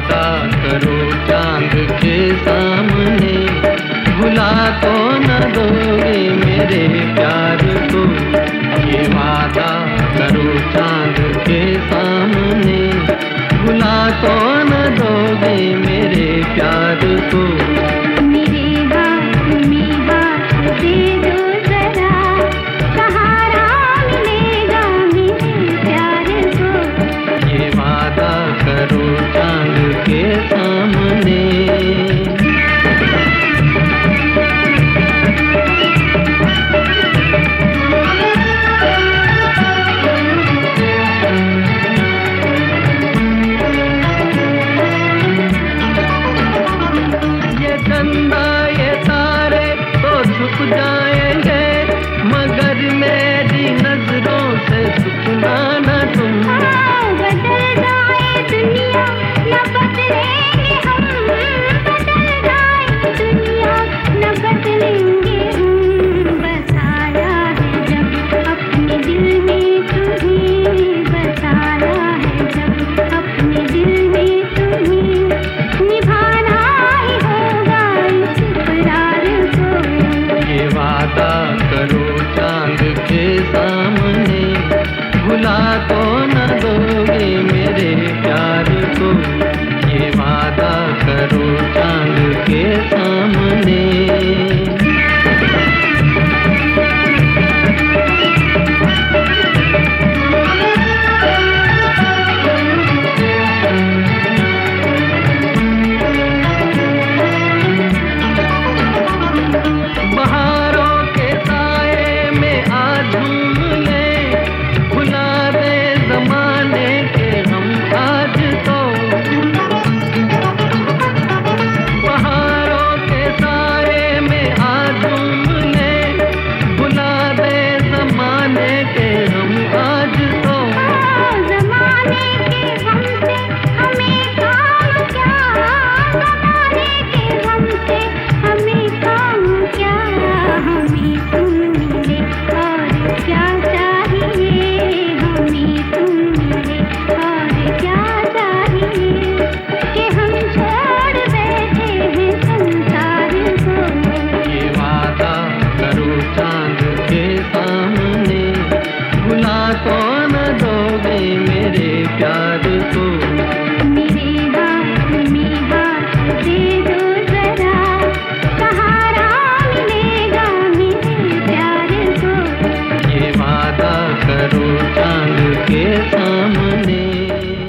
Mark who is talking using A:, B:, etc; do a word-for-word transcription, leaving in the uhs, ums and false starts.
A: वादा करो चांद के सामने, भुला तो न दोगे मेरे प्यार को। ये वादा करो चांद के सामने, भुला तो न दोगे मेरे प्यार को।
B: मेरे हाथ में हाथ दे दो जरा, सहारा मिलेगा मेरे प्यार को।
A: ये वादा करो चांद के सामने।